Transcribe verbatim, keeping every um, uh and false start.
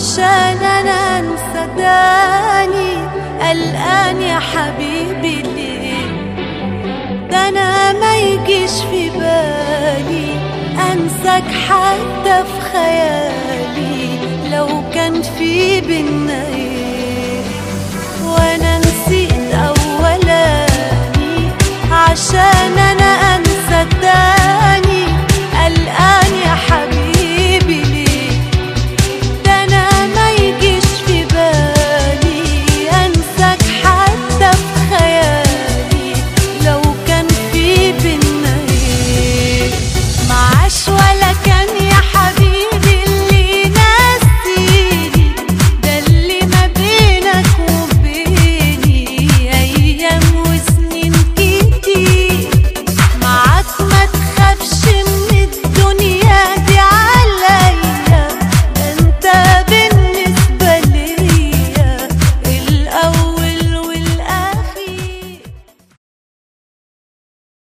عشان انا انسى تاني. قلقان يا حبيبي ليه؟ ده انا ما يجيش في بالي انساك حتى في خيالي لو كان في بينا ايه. وانا نسيت اولاني عشان انا انسى تاني.